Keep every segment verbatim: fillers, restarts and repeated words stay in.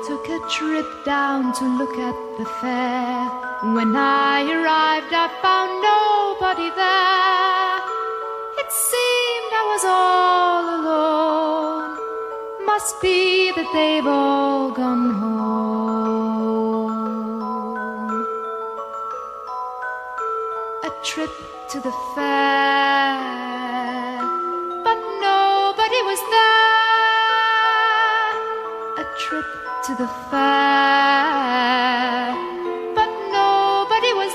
took a trip down to look at the fair. When I arrived, I found nobody there. It seemed I was all alone. Must be that they've all gone home. A trip to the fair, but nobody was there. A trip to the fair, but nobody was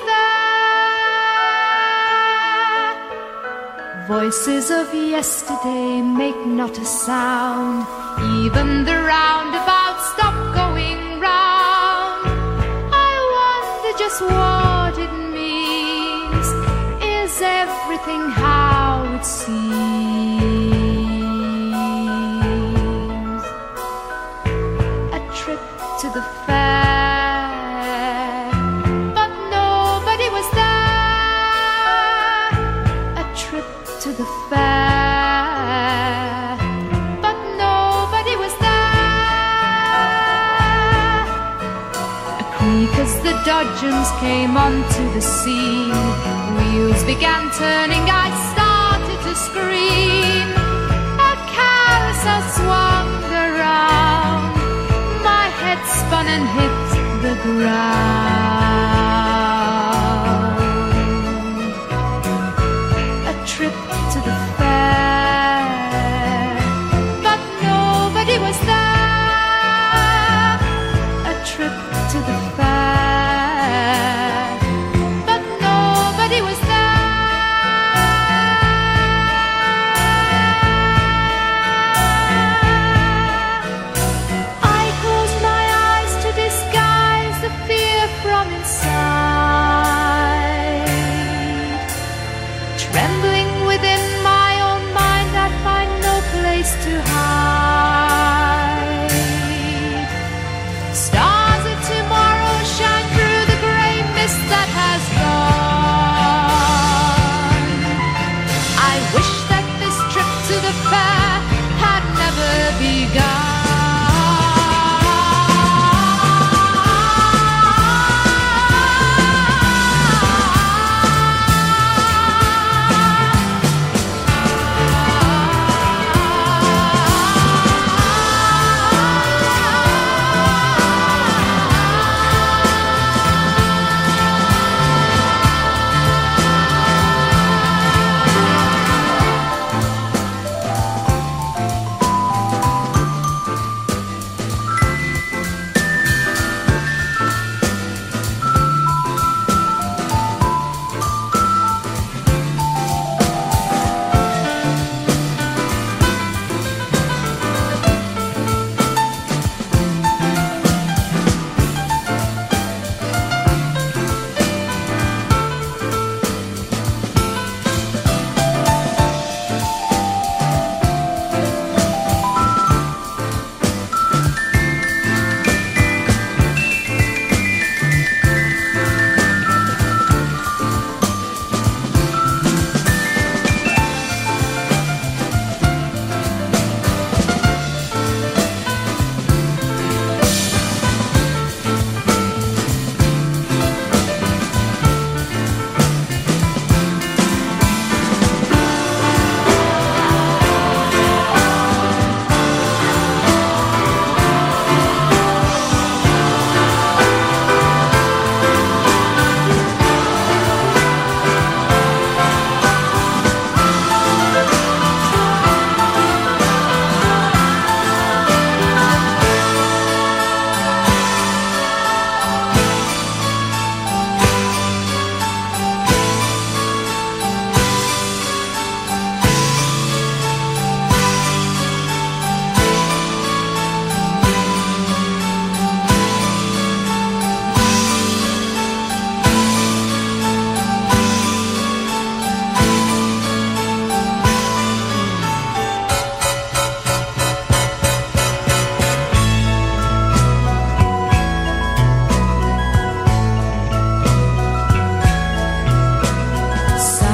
there. Voices of yesterday make not a sound. Even the roundabout stopped going round. I wonder just what it means. Is everything how it seems? A trip to the fair, but nobody was there. A trip to the fair, but nobody was there. A creak as the dudgeons came onto the scene. Wheels began turning, I started to scream. A carousel swung around. My head spun and hit the ground. A trip to the fair, but nobody was there. A trip to the fair, but nobody was there. I closed my eyes to disguise the fear from inside. Trembling within my own mind, I find no place to hide. Stars of tomorrow shine through the grey mist that has gone. I wish that this trip to the fair had never begun.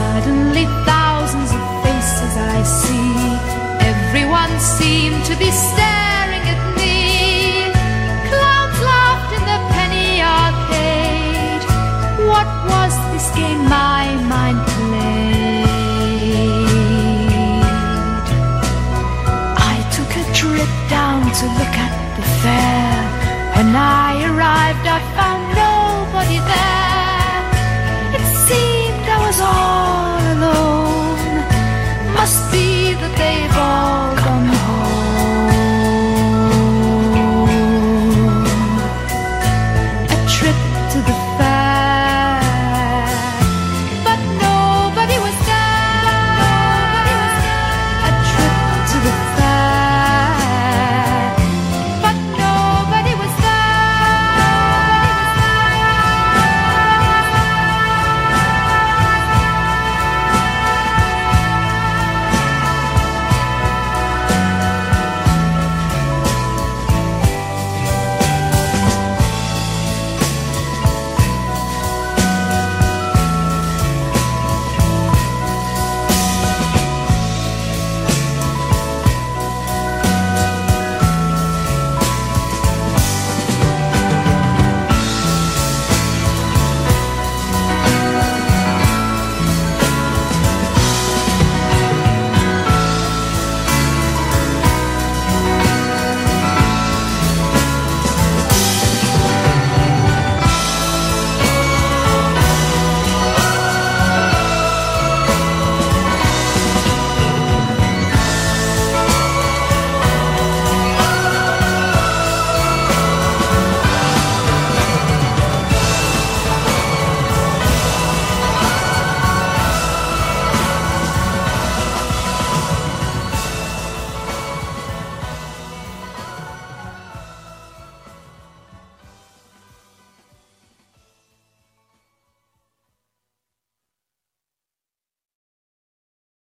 seem to be still.